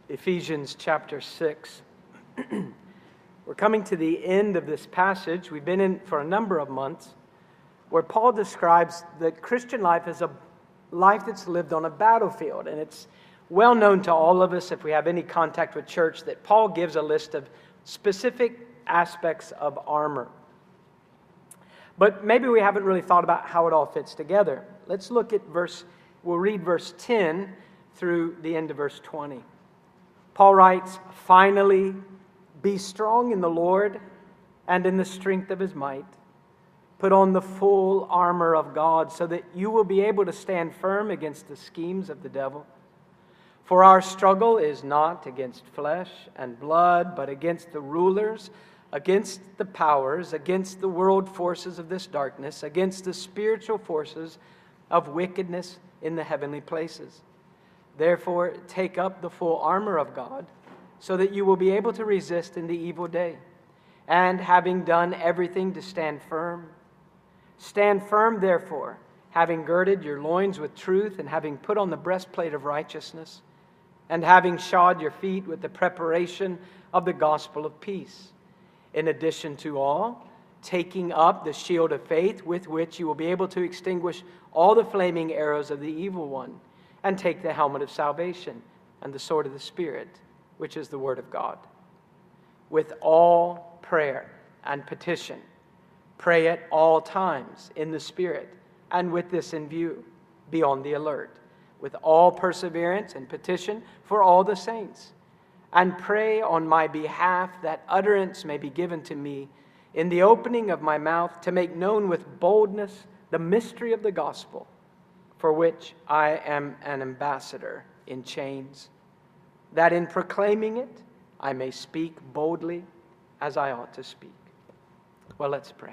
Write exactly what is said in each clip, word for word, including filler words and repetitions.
Ephesians chapter six. We're coming to the end of this passage. We've been in for a number of months where Paul describes that Christian life as a life that's lived on a battlefield. And it's well known to all of us, if we have any contact with church, that Paul gives a list of specific aspects of armor. But maybe we haven't really thought about how it all fits together. Let's look at verse, we'll read verse ten through the end of verse twenty. Paul writes, "Finally, be strong in the Lord and in the strength of His might. Put on the full armor of God so that you will be able to stand firm against the schemes of the devil. For our struggle is not against flesh and blood, but against the rulers, against the powers, against the world forces of this darkness, against the spiritual forces of wickedness in the heavenly places. Therefore, take up the full armor of God, so that you will be able to resist in the evil day. And having done everything to stand firm, stand firm, therefore, having girded your loins with truth, and having put on the breastplate of righteousness, and having shod your feet with the preparation of the gospel of peace. In addition to all, taking up the shield of faith, with which you will be able to extinguish all the flaming arrows of the evil one, and take the helmet of salvation and the sword of the Spirit, which is the word of God. With all prayer and petition, pray at all times in the Spirit, and with this in view, be on the alert, with all perseverance and petition for all the saints. And pray on my behalf that utterance may be given to me in the opening of my mouth to make known with boldness the mystery of the gospel, for which I am an ambassador in chains, that in proclaiming it I may speak boldly as I ought to speak." Well, let's pray.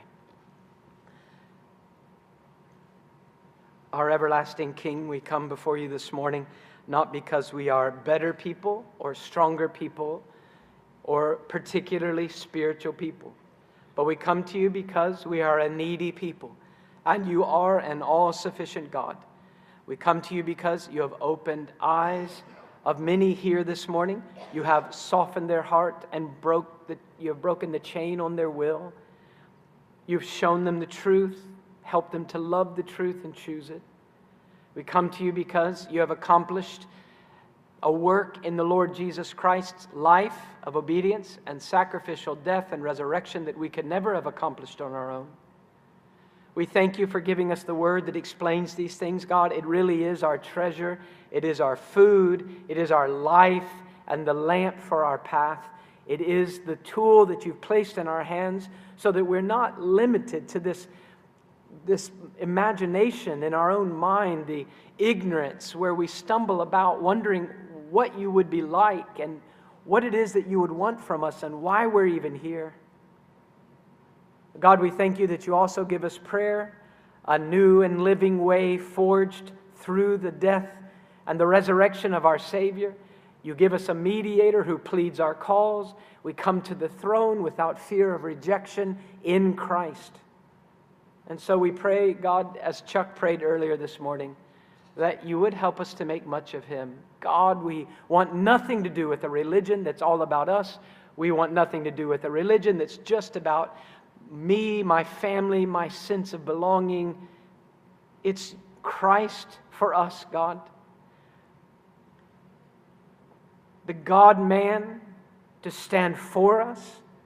Our everlasting King, we come before you this morning not because we are better people or stronger people or particularly spiritual people, but we come to you because we are a needy people, and you are an all-sufficient God. We come to you because you have opened eyes of many here this morning. You have softened their heart and broke the, you have broken the chain on their will. You've shown them the truth, helped them to love the truth and choose it. We come to you because you have accomplished a work in the Lord Jesus Christ's life of obedience and sacrificial death and resurrection that we could never have accomplished on our own. We thank you for giving us the word that explains these things, God. It really is our treasure. It is our food. It is our life and the lamp for our path. It is the tool that you've placed in our hands so that we're not limited to this, this imagination in our own mind, the ignorance where we stumble about wondering what you would be like and what it is that you would want from us and why we're even here. God, we thank you that you also give us prayer, a new and living way forged through the death and the resurrection of our Savior. You give us a mediator who pleads our cause. We come to the throne without fear of rejection in Christ. And so we pray, God, as Chuck prayed earlier this morning, that you would help us to make much of Him. God, we want nothing to do with a religion that's all about us. We want nothing to do with a religion that's just about me, my family, my sense of belonging. It's Christ for us, God. The God-man to stand for us,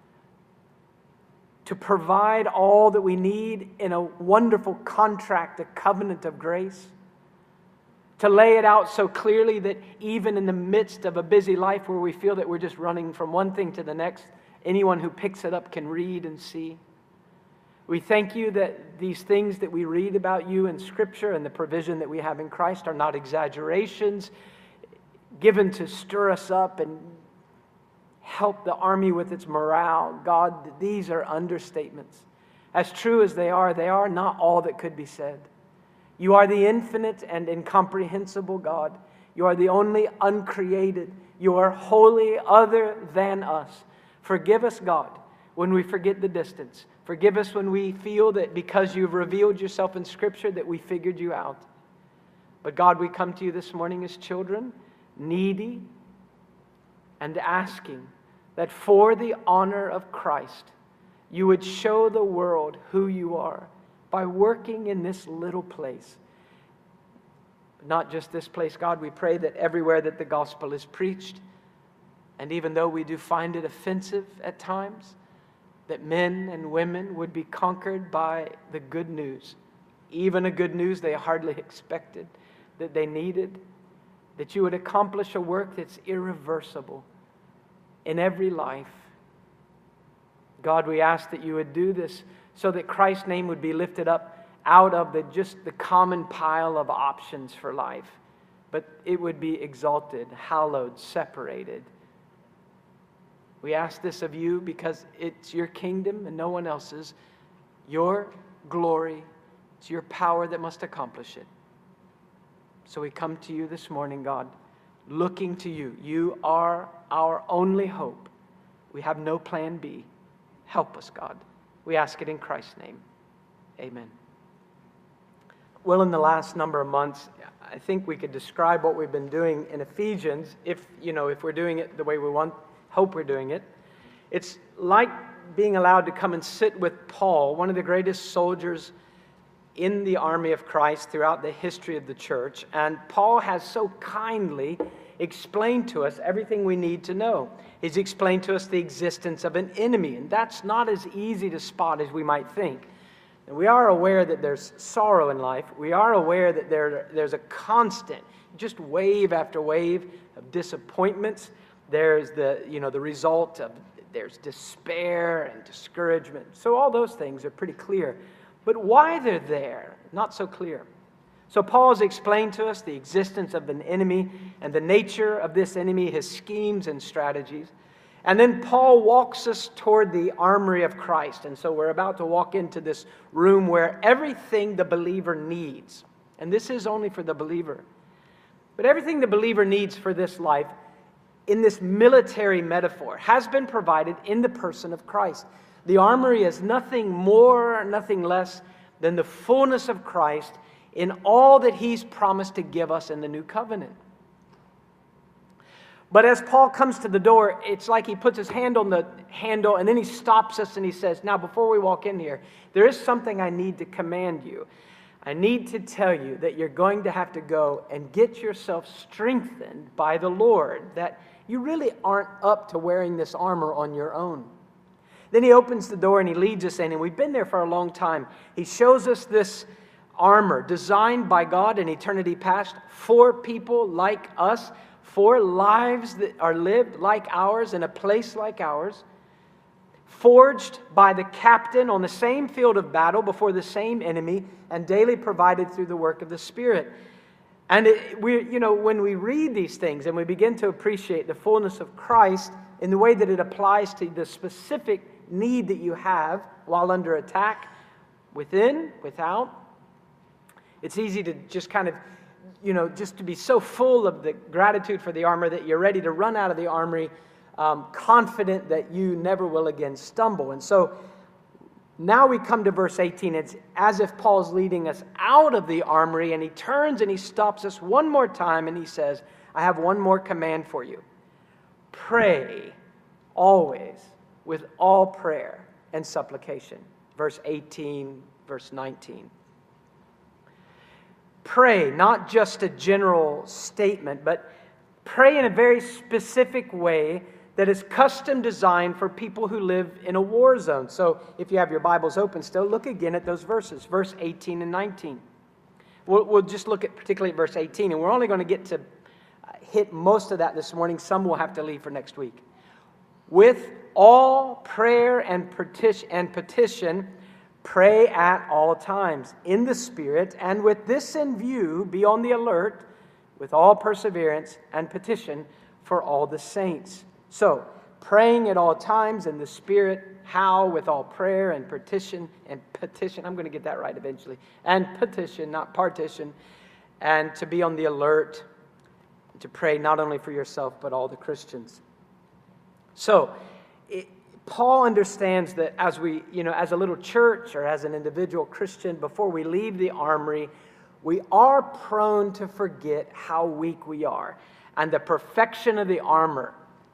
to provide all that we need in a wonderful contract, a covenant of grace, to lay it out so clearly that even in the midst of a busy life where we feel that we're just running from one thing to the next, anyone who picks it up can read and see. We thank you that these things that we read about you in Scripture and the provision that we have in Christ are not exaggerations given to stir us up and help the army with its morale. God, these are understatements. As true as they are, they are not all that could be said. You are the infinite and incomprehensible God. You are the only uncreated. You are wholly other than us. Forgive us, God, when we forget the distance. Forgive us when we feel that because you've revealed yourself in Scripture that we figured you out. But God, we come to you this morning as children, needy, and asking that for the honor of Christ, you would show the world who you are by working in this little place. Not just this place, God, we pray that everywhere that the gospel is preached, and even though we do find it offensive at times, that men and women would be conquered by the good news, even a good news they hardly expected, that they needed, that you would accomplish a work that's irreversible in every life. God, we ask that you would do this so that Christ's name would be lifted up out of the just the common pile of options for life, but it would be exalted, hallowed, separated. We ask this of you because it's your kingdom and no one else's, your glory, it's your power that must accomplish it. So we come to you this morning, God, looking to you. You are our only hope. We have no plan B. Help us, God. We ask it in Christ's name. Amen. Well, in the last number of months, I think we could describe what we've been doing in Ephesians, if, you know, if we're doing it the way we want, hope we're doing it. It's like being allowed to come and sit with Paul, one of the greatest soldiers in the army of Christ throughout the history of the church. And Paul has so kindly explained to us everything we need to know. He's explained to us the existence of an enemy, and that's not as easy to spot as we might think. And we are aware that there's sorrow in life. We are aware that there, there's a constant, just wave after wave of disappointments. There's the, you know, the result of, there's despair and discouragement. So all those things are pretty clear. But why they're there, not so clear. So Paul has explained to us the existence of an enemy and the nature of this enemy, his schemes and strategies. And then Paul walks us toward the armory of Christ. And so we're about to walk into this room where everything the believer needs, and this is only for the believer, but everything the believer needs for this life in this military metaphor has been provided in the person of Christ. The armory is nothing more, nothing less than the fullness of Christ in all that he's promised to give us in the new covenant. But as Paul comes to the door, it's like he puts his hand on the handle and then he stops us and he says, now before we walk in here, there is something I need to command you. I need to tell you that you're going to have to go and get yourself strengthened by the Lord, that you really aren't up to wearing this armor on your own. Then he opens the door and he leads us in, and we've been there for a long time. He shows us this armor designed by God in eternity past for people like us, for lives that are lived like ours in a place like ours, forged by the captain on the same field of battle before the same enemy, and daily provided through the work of the Spirit. And it, we, you know, when we read these things and we begin to appreciate the fullness of Christ in the way that it applies to the specific need that you have while under attack, within, without, it's easy to just kind of, you know, just to be so full of the gratitude for the armor that you're ready to run out of the armory, um, confident that you never will again stumble. And so now we come to verse eighteen. It's as if Paul's leading us out of the armory, and he turns and he stops us one more time and he says, I have one more command for you. Pray always with all prayer and supplication. Verse eighteen, verse nineteen. Pray, not just a general statement, but pray in a very specific way that is custom designed for people who live in a war zone. So if you have your Bibles open still, look again at those verses, verse eighteen and nineteen. We'll, we'll just look at particularly at verse eighteen, and we're only going to get to hit most of that this morning. Some will have to leave for next week. With all prayer and petition, and petition, pray at all times in the Spirit, and with this in view, be on the alert with all perseverance and petition for all the saints. So, praying at all times in the Spirit, how? With all prayer and petition, and petition, I'm going to get that right eventually, and petition, not partition, and to be on the alert, to pray not only for yourself, but all the Christians. So, it, Paul understands that as we, you know, as a little church or as an individual Christian, before we leave the armory, we are prone to forget how weak we are. And the perfection of the armor,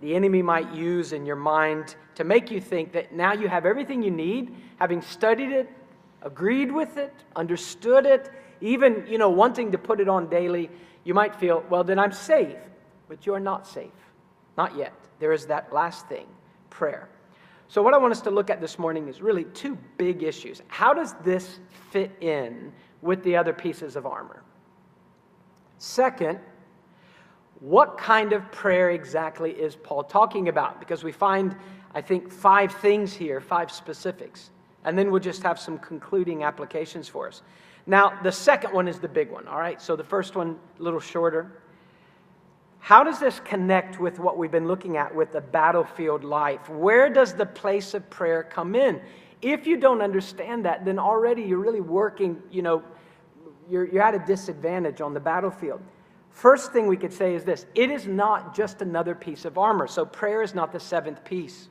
the enemy might use in your mind to make you think that now you have everything you need, having studied it, agreed with it, understood it, even, you know, wanting to put it on daily, you might feel, well, then I'm safe. But you're not safe. Not yet. There is that last thing, prayer. So what I want us to look at this morning is really two big issues. How does this fit in with the other pieces of armor? Second, what kind of prayer exactly is Paul talking about? Because we find, I think, five things here, five specifics. And then we'll just have some concluding applications for us. Now, the second one is the big one, all right? So the first one, a little shorter. How does this connect with what we've been looking at with the battlefield life? Where does the place of prayer come in? If you don't understand that, then already you're really working, you know, you're, you're at a disadvantage on the battlefield. First thing we could say is this: it is not just another piece of armor. So prayer is not the seventh piece.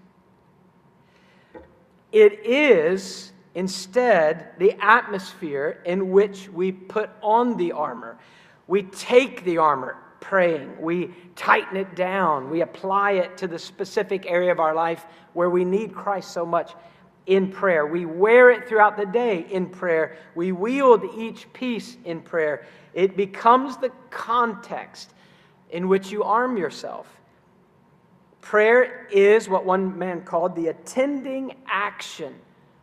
It is instead the atmosphere in which we put on the armor. We take the armor, praying. We tighten it down. We apply it to the specific area of our life where we need Christ so much in prayer. We wear it throughout the day in prayer. We wield each piece in prayer. It becomes the context in which you arm yourself. Prayer is what one man called the attending action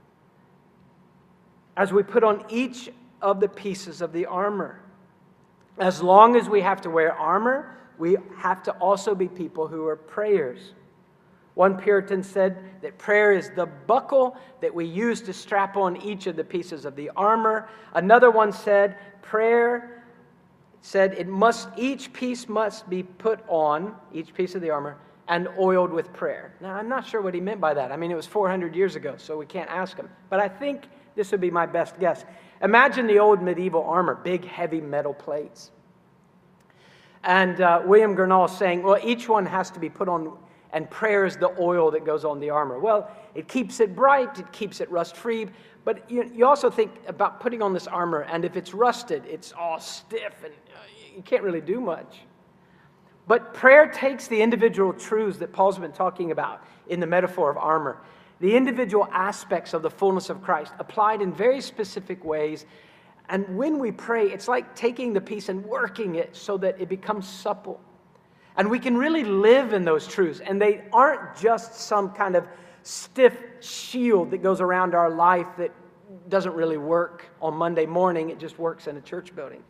as we put on each of the pieces of the armor. As long as we have to wear armor, we have to also be people who are prayers. One Puritan said that prayer is the buckle that we use to strap on each of the pieces of the armor. Another one said prayer said it must each piece must be put on, each piece of the armor, and oiled with prayer. Now, I'm not sure what he meant by that. I mean, it was four hundred years ago, so we can't ask him. But I think this would be my best guess. Imagine the old medieval armor, big, heavy metal plates. And uh, William Gurnall saying, well, each one has to be put on, and prayer is the oil that goes on the armor. Well, it keeps it bright, it keeps it rust-free, but you, you also think about putting on this armor, and if it's rusted, it's all stiff, and uh, you can't really do much. But prayer takes the individual truths that Paul's been talking about in the metaphor of armor, the individual aspects of the fullness of Christ, applied in very specific ways. And when we pray, it's like taking the piece and working it so that it becomes supple. And we can really live in those truths. And they aren't just some kind of stiff shield that goes around our life that doesn't really work on Monday morning. It just works in a church building.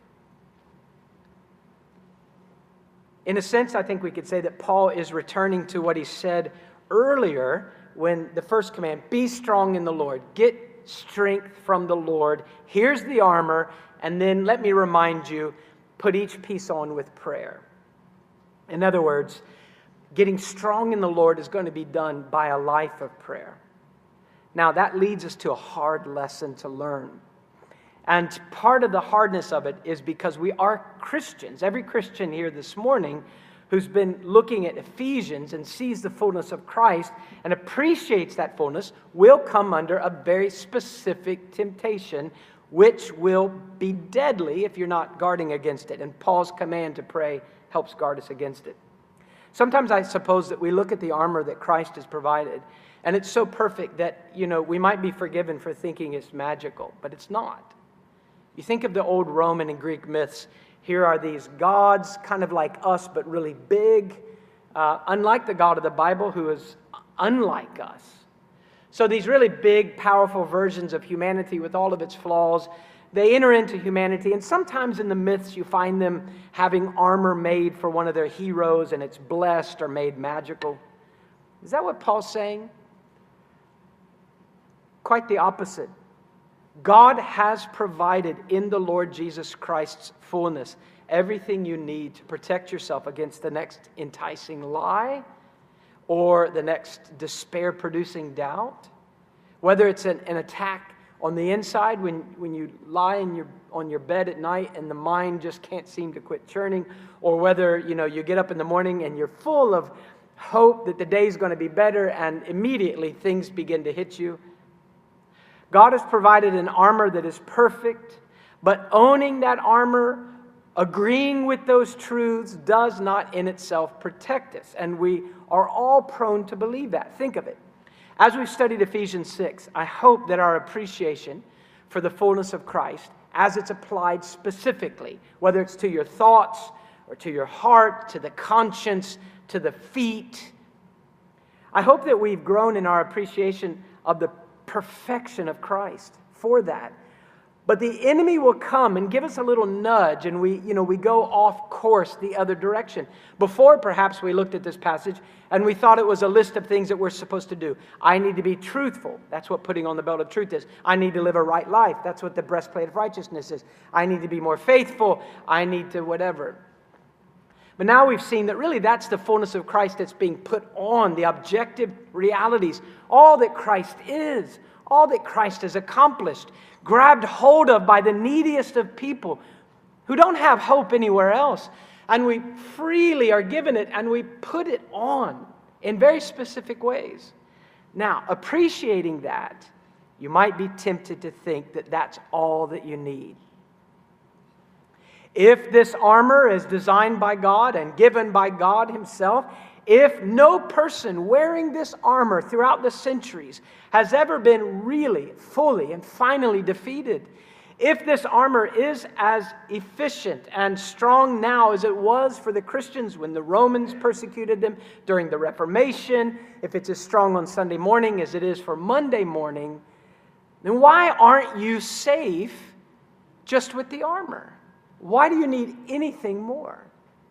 In a sense, I think we could say that Paul is returning to what he said earlier when the first command, be strong in the Lord. Get strength from the Lord. Here's the armor. And then let me remind you, put each piece on with prayer. In other words, getting strong in the Lord is going to be done by a life of prayer. Now, that leads us to a hard lesson to learn. And part of the hardness of it is because we are Christians. Every Christian here this morning who's been looking at Ephesians and sees the fullness of Christ and appreciates that fullness will come under a very specific temptation, which will be deadly if you're not guarding against it. And Paul's command to pray helps guard us against it. Sometimes I suppose that we look at the armor that Christ has provided, and it's so perfect that, you know, we might be forgiven for thinking it's magical, but it's not. You think of the old Roman and Greek myths. Here are these gods, kind of like us, but really big, uh, unlike the God of the Bible, who is unlike us. So these really big, powerful versions of humanity with all of its flaws, they enter into humanity, and sometimes in the myths you find them having armor made for one of their heroes, and it's blessed or made magical. Is that what Paul's saying? Quite the opposite. God has provided in the Lord Jesus Christ's fullness everything you need to protect yourself against the next enticing lie or the next despair-producing doubt. Whether it's an, an attack on the inside when, when you lie in your, on your bed at night and the mind just can't seem to quit churning, or whether, you know, you get up in the morning and you're full of hope that the day's going to be better and immediately things begin to hit you. God has provided an armor that is perfect, but owning that armor Agreeing with those truths does not in itself protect us, and we are all prone to believe that. Think of it. As we've studied Ephesians six, I hope that our appreciation for the fullness of Christ, as it's applied specifically, whether it's to your thoughts or to your heart, to the conscience, to the feet, I hope that we've grown in our appreciation of the perfection of Christ for that. But the enemy will come and give us a little nudge, and we, you know, we go off course the other direction. Before, perhaps, we looked at this passage and we thought it was a list of things that we're supposed to do. I need to be truthful. That's what putting on the belt of truth is. I need to live a right life. That's what the breastplate of righteousness is. I need to be more faithful. I need to whatever. But now we've seen that really that's the fullness of Christ that's being put on, the objective realities, all that Christ is, all that Christ has accomplished, grabbed hold of by the neediest of people who don't have hope anywhere else. And we freely are given it, and we put it on in very specific ways. Now, appreciating that, you might be tempted to think that that's all that you need. If this armor is designed by God and given by God Himself, if no person wearing this armor throughout the centuries has ever been really, fully, and finally defeated, if this armor is as efficient and strong now as it was for the Christians when the Romans persecuted them during the Reformation, if it's as strong on Sunday morning as it is for Monday morning, then why aren't you safe just with the armor? Why do you need anything more?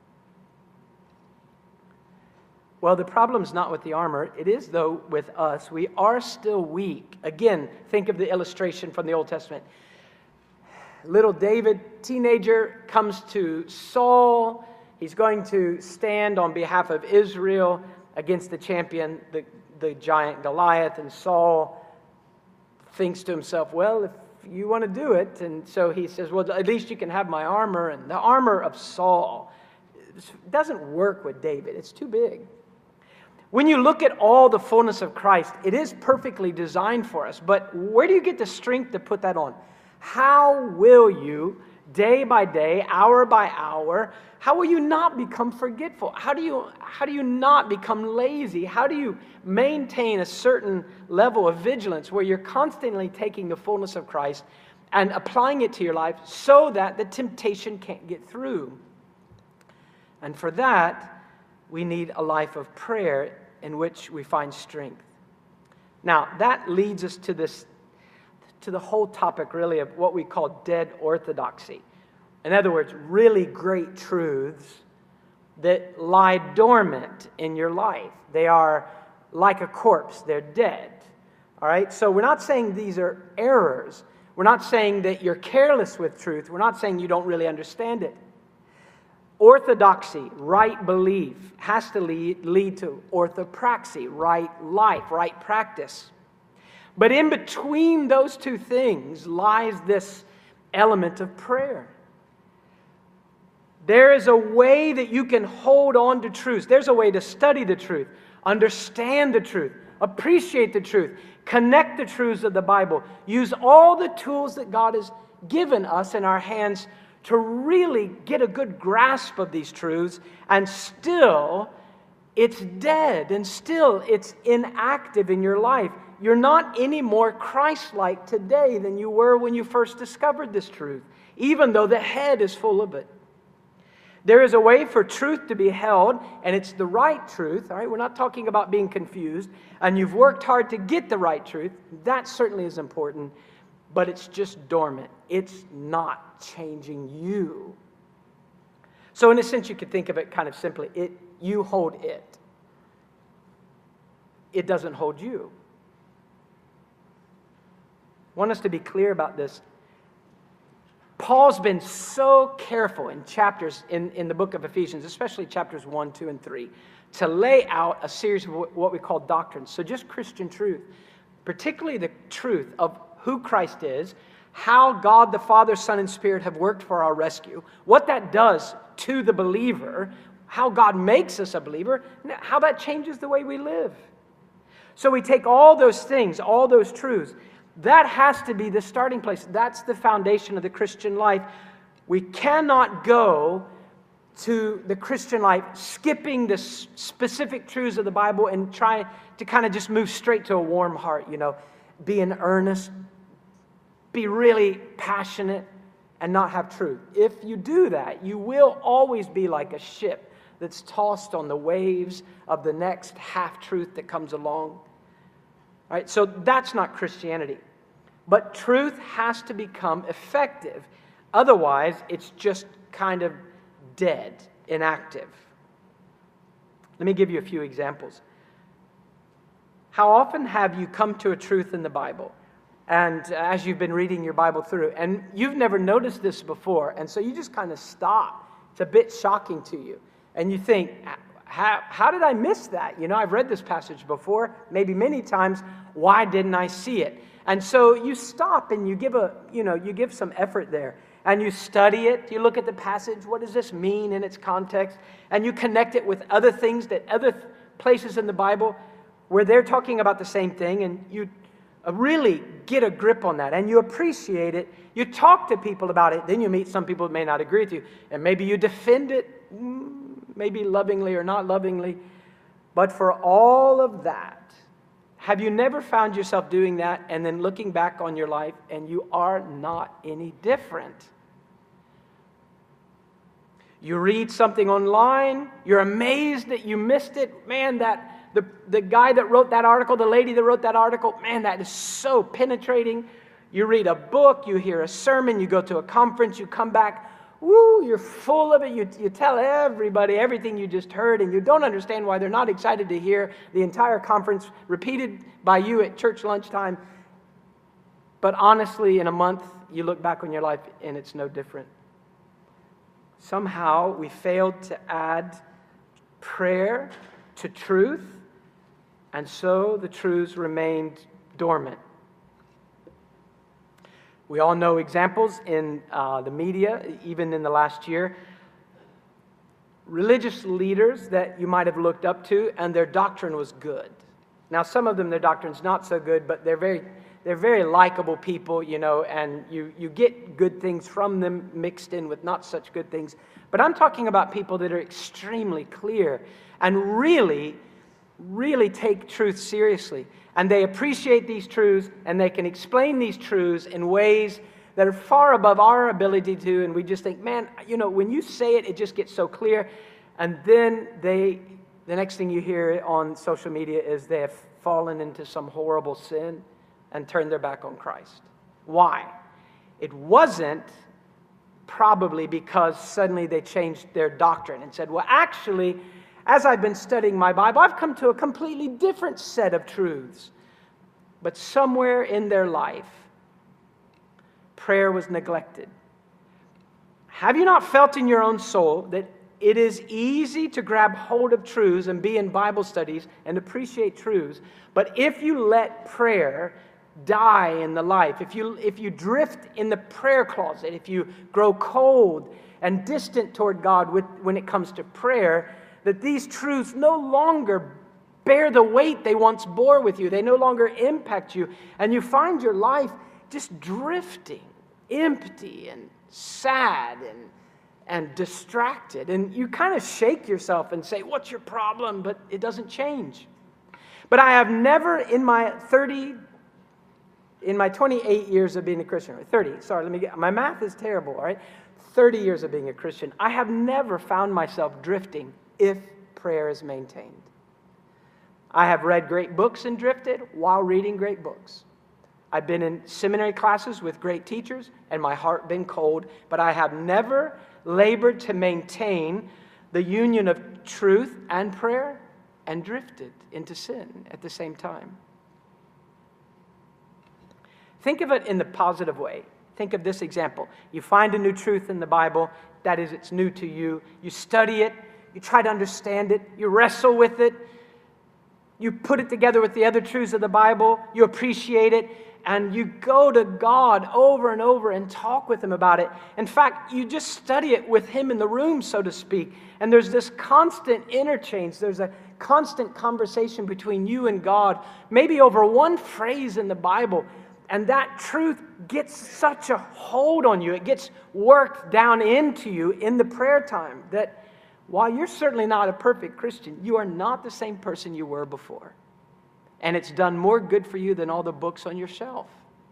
Well, the problem's not with the armor. It is, though, with us. We are still weak. Again, think of the illustration from the Old Testament. Little David, teenager, comes to Saul. He's going to stand on behalf of Israel against the champion, the, the giant Goliath. And Saul thinks to himself, well, if you want to do it. And so he says, well, at least you can have my armor. And the armor of Saul doesn't work with David. It's too big. When you look at all the fullness of Christ, it is perfectly designed for us. But where do you get the strength to put that on? How will you, day by day, hour by hour, how will you not become forgetful? How do you, how do you not become lazy? How do you maintain a certain level of vigilance where you're constantly taking the fullness of Christ and applying it to your life so that the temptation can't get through? And for that, we need a life of prayer in which we find strength. Now, that leads us to this, to the whole topic, really, of what we call dead orthodoxy. In other words, really great truths that lie dormant in your life. They are like a corpse. They're dead. All right? So we're not saying these are errors. We're not saying that you're careless with truth. We're not saying you don't really understand it. Orthodoxy, right belief, has to lead, lead to orthopraxy, right life, right practice. But in between those two things lies this element of prayer. There is a way that you can hold on to truth. There's a way to study the truth, understand the truth, appreciate the truth, connect the truths of the Bible, use all the tools that God has given us in our hands to really get a good grasp of these truths, and still it's dead, and still it's inactive in your life. You're not any more Christ-like today than you were when you first discovered this truth, even though the head is full of it. There is a way for truth to be held, and it's the right truth. All right, we're not talking about being confused, and you've worked hard to get the right truth. That certainly is important, but it's just dormant. It's not changing you. So in a sense, you could think of it kind of simply. It, you hold it. It doesn't hold you. I want us to be clear about this. Paul's been so careful in chapters in, in the book of Ephesians, especially chapters one, two, and three, to lay out a series of what we call doctrines. So just Christian truth, particularly the truth of who Christ is, how God the Father, Son, and Spirit have worked for our rescue, what that does to the believer, how God makes us a believer, how that changes the way we live. So we take all those things, all those truths. That has to be the starting place. That's the foundation of the Christian life. We cannot go to the Christian life skipping the specific truths of the Bible and try to kind of just move straight to a warm heart, you know, be in earnest, be really passionate, and not have truth. If you do that, you will always be like a ship that's tossed on the waves of the next half-truth that comes along. All right, so that's not Christianity. But truth has to become effective. Otherwise, it's just kind of dead, inactive. Let me give you a few examples. How often have you come to a truth in the Bible, and as you've been reading your Bible through, and you've never noticed this before, and so you just kind of stop. It's a bit shocking to you. And you think, how, how did I miss that? You know, I've read this passage before, maybe many times. Why didn't I see it? And so you stop and you give a, you know, you give some effort there. And you study it, you look at the passage, what does this mean in its context? And you connect it with other things, that other th- places in the Bible where they're talking about the same thing, and you really get a grip on that, and you appreciate it. You talk to people about it, then you meet some people who may not agree with you, and maybe you defend it, maybe lovingly or not lovingly. But for all of that, have you never found yourself doing that and then looking back on your life and you are not any different? You read something online, you're amazed that you missed it. Man, that the, the guy that wrote that article, the lady that wrote that article, man, that is so penetrating. You read a book, you hear a sermon, you go to a conference, you come back, woo, you're full of it. You, you tell everybody everything you just heard, and you don't understand why they're not excited to hear the entire conference repeated by you at church lunchtime. But honestly, in a month, you look back on your life, and it's no different. Somehow, we failed to add prayer to truth, and so the truths remained dormant. We all know examples in uh, the media, even in the last year. Religious leaders that you might have looked up to, and their doctrine was good. Now, some of them, their doctrine's not so good, but they're very they're very likable people, you know, and you, you get good things from them mixed in with not such good things. But I'm talking about people that are extremely clear and really, really take truth seriously. And they appreciate these truths, and they can explain these truths in ways that are far above our ability to, and we just think, man, you know, when you say it, it just gets so clear. And then they, the next thing you hear on social media is they have fallen into some horrible sin and turned their back on Christ. Why? It wasn't probably because suddenly they changed their doctrine and said, well, actually, as I've been studying my Bible, I've come to a completely different set of truths. But somewhere in their life, prayer was neglected. Have you not felt in your own soul that it is easy to grab hold of truths and be in Bible studies and appreciate truths, but if you let prayer die in the life, if you if you drift in the prayer closet, if you grow cold and distant toward God with, when it comes to prayer, that these truths no longer bear the weight they once bore with you. They no longer impact you. And you find your life just drifting, empty and sad and, and distracted. And you kind of shake yourself and say, what's your problem? But it doesn't change. But I have never in my thirty, in my twenty-eight years of being a Christian, or thirty, sorry, let me get, my math is terrible, all right? thirty years of being a Christian, I have never found myself drifting if prayer is maintained. I have read great books and drifted while reading great books. I've been in seminary classes with great teachers and my heart been cold, but I have never labored to maintain the union of truth and prayer and drifted into sin at the same time. Think of it in the positive way. Think of this example. You find a new truth in the Bible, that is, it's new to you. You study it, you try to understand it, you wrestle with it, you put it together with the other truths of the Bible, you appreciate it, and you go to God over and over and talk with Him about it. In fact, you just study it with Him in the room, so to speak. And there's this constant interchange. There's a constant conversation between you and God, maybe over one phrase in the Bible. And that truth gets such a hold on you. It gets worked down into you in the prayer time that while you're certainly not a perfect Christian, you are not the same person you were before. And it's done more good for you than all the books on your shelf.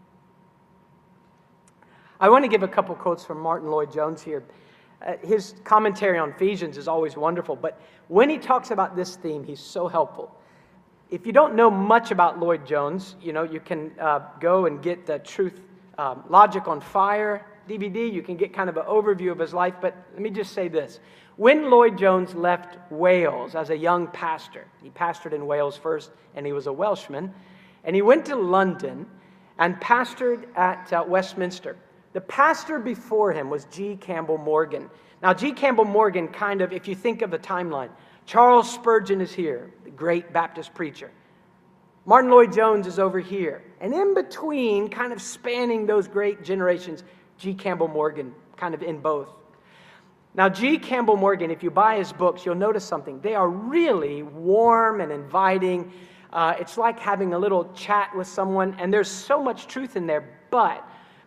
I want to give a couple quotes from Martin Lloyd-Jones here. Uh, his commentary on Ephesians is always wonderful, but when he talks about this theme, he's so helpful. If you don't know much about Lloyd-Jones, you know, you can uh, go and get the Truth, um, Logic on Fire D V D. You can get kind of an overview of his life, but let me just say this. When Lloyd-Jones left Wales as a young pastor, he pastored in Wales first, and he was a Welshman, and he went to London and pastored at uh, Westminster. The pastor before him was G. Campbell Morgan. Now, G. Campbell Morgan kind of, if you think of the timeline, Charles Spurgeon is here, the great Baptist preacher. Martin Lloyd-Jones is over here. And in between, kind of spanning those great generations, G. Campbell Morgan, kind of in both. Now, G. Campbell Morgan, if you buy his books, you'll notice something. They are really warm and inviting. Uh, it's like having a little chat with someone, and there's so much truth in there. But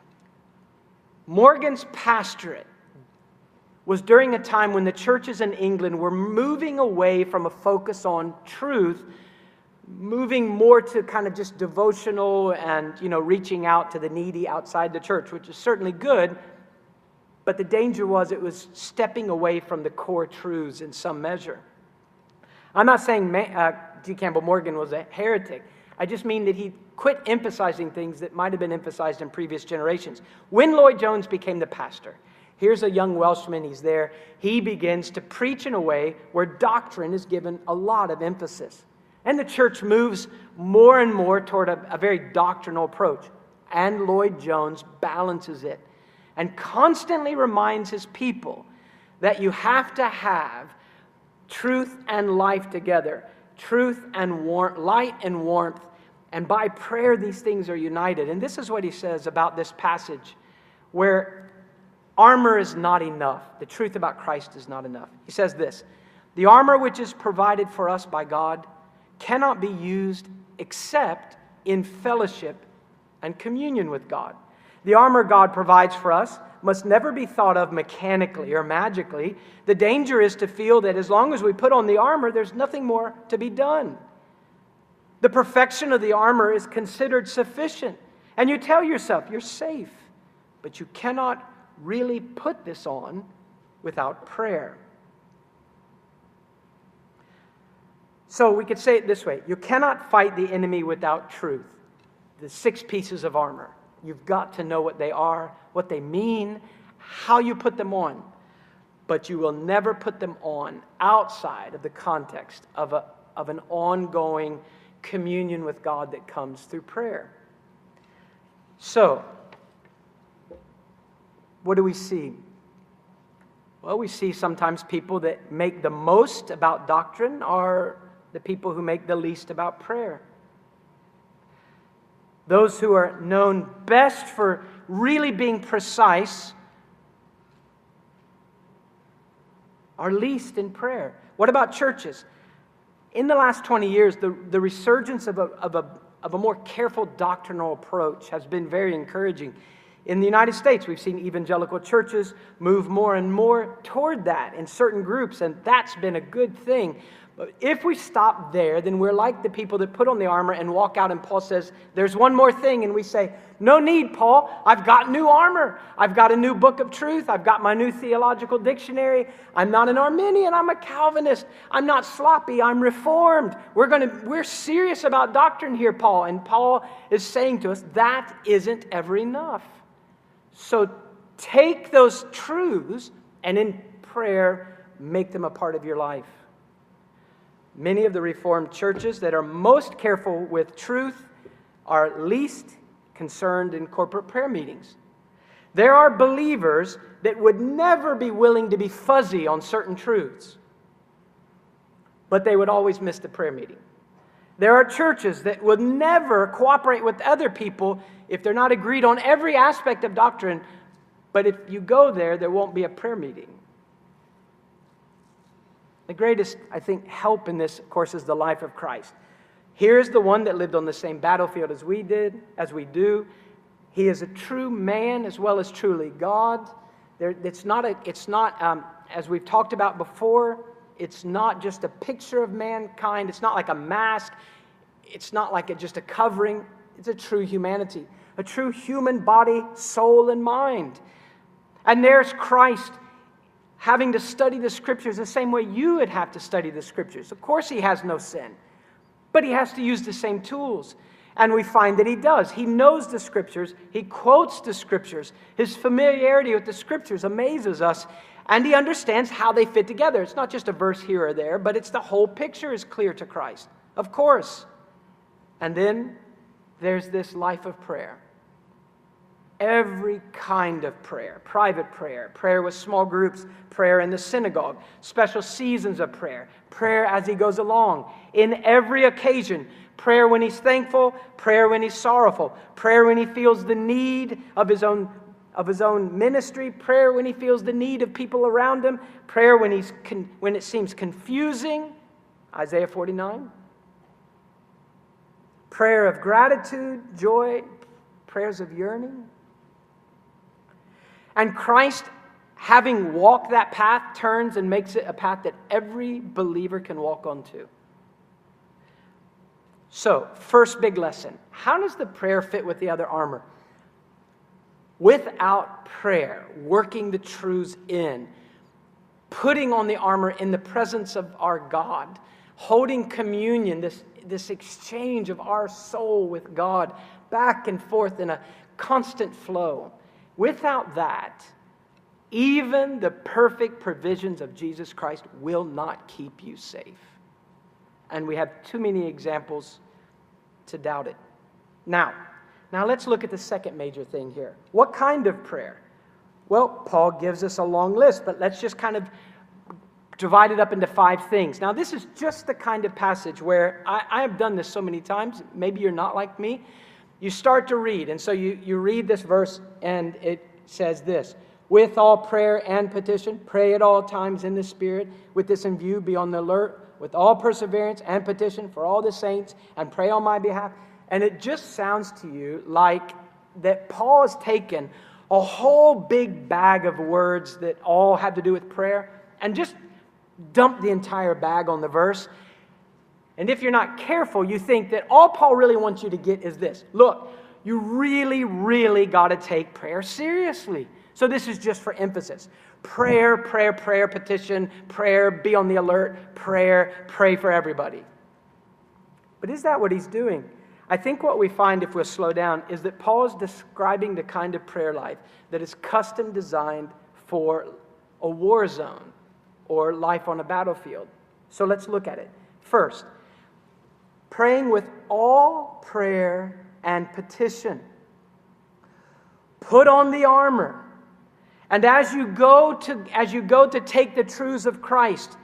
Morgan's pastorate was during a time when the churches in England were moving away from a focus on truth, moving more to kind of just devotional and, you know, reaching out to the needy outside the church, which is certainly good. But the danger was it was stepping away from the core truths in some measure. I'm not saying uh, G. Campbell Morgan was a heretic. I just mean that he quit emphasizing things that might have been emphasized in previous generations. When Lloyd-Jones became the pastor, here's a young Welshman, he's there. He begins to preach in a way where doctrine is given a lot of emphasis. And the church moves more and more toward a, a very doctrinal approach. And Lloyd-Jones balances it and constantly reminds his people that you have to have truth and life together, truth and warmth, light and warmth, and by prayer these things are united. And this is what he says about this passage, where armor is not enough. The truth about Christ is not enough. He says this, the armor which is provided for us by God cannot be used except in fellowship and communion with God. The armor God provides for us must never be thought of mechanically or magically. The danger is to feel that as long as we put on the armor, there's nothing more to be done. The perfection of the armor is considered sufficient. And you tell yourself you're safe, but you cannot really put this on without prayer. So we could say it this way. You cannot fight the enemy without truth. The six pieces of armor. You've got to know what they are, what they mean, how you put them on. But you will never put them on outside of the context of, a, of an ongoing communion with God that comes through prayer. So, what do we see? Well, we see sometimes people that make the most about doctrine are the people who make the least about prayer. Those who are known best for really being precise are least in prayer. What about churches? In the last twenty years, the, the resurgence of a, of, a, of a more careful doctrinal approach has been very encouraging. In the United States, we've seen evangelical churches move more and more toward that in certain groups, and that's been a good thing. But if we stop there, then we're like the people that put on the armor and walk out, and Paul says, there's one more thing, and we say, no need, Paul. I've got new armor. I've got a new book of truth. I've got my new theological dictionary. I'm not an Arminian. I'm a Calvinist. I'm not sloppy. I'm reformed. We're going to, we're serious about doctrine here, Paul. And Paul is saying to us, that isn't ever enough. So take those truths and in prayer, make them a part of your life. Many of the Reformed churches that are most careful with truth are least concerned in corporate prayer meetings. There are believers that would never be willing to be fuzzy on certain truths, but they would always miss the prayer meeting. There are churches that would never cooperate with other people if they're not agreed on every aspect of doctrine, but if you go there, there won't be a prayer meeting. The greatest, I think, help in this, of course, is the life of Christ. Here's the one that lived on the same battlefield as we did, as we do, He is a true man as well as truly God. There, it's not, a, it's not um, as we've talked about before, it's not just a picture of mankind. It's not like a mask. It's not like a, just a covering. It's a true humanity, a true human body, soul, and mind. And there's Christ having to study the Scriptures the same way you would have to study the Scriptures. Of course, he has no sin, but he has to use the same tools. And we find that he does. He knows the Scriptures. He quotes the Scriptures. His familiarity with the Scriptures amazes us. And he understands how they fit together. It's not just a verse here or there, but it's the whole picture is clear to Christ. Of course. And then there's this life of prayer. Every kind of prayer. Private prayer. Prayer with small groups. Prayer in the synagogue. Special seasons of prayer. Prayer as he goes along. In every occasion. Prayer when he's thankful. Prayer when he's sorrowful. Prayer when he feels the need of his own of his own ministry, prayer when he feels the need of people around him, prayer when he's con- when it seems confusing, Isaiah forty-nine. Prayer of gratitude, joy, prayers of yearning. And Christ, having walked that path, turns and makes it a path that every believer can walk on too. So, first big lesson. How does the prayer fit with the other armor? Without prayer, working the truths in, putting on the armor in the presence of our God, holding communion, this, this exchange of our soul with God, back and forth in a constant flow. Without that, even the perfect provisions of Jesus Christ will not keep you safe. And we have too many examples to doubt it. Now, Now let's look at the second major thing here. What kind of prayer? Well, Paul gives us a long list, but let's just kind of divide it up into five things. Now this is just the kind of passage where I, I have done this so many times. Maybe you're not like me. You start to read, and so you, you read this verse, and it says this: with all prayer and petition, pray at all times in the Spirit. With this in view, be on the alert, with all perseverance and petition for all the saints, and pray on my behalf. And it just sounds to you like that Paul has taken a whole big bag of words that all have to do with prayer and just dumped the entire bag on the verse. And if you're not careful, you think that all Paul really wants you to get is this. Look, you really, really got to take prayer seriously. So this is just for emphasis. Prayer, prayer, prayer, petition, prayer, be on the alert, prayer, pray for everybody. But is that what he's doing? I think what we find if we'll slow down is that Paul is describing the kind of prayer life that is custom designed for a war zone or life on a battlefield. So let's look at it. First, praying with all prayer and petition. Put on the armor. And as you go to as you go to take the truths of Christ,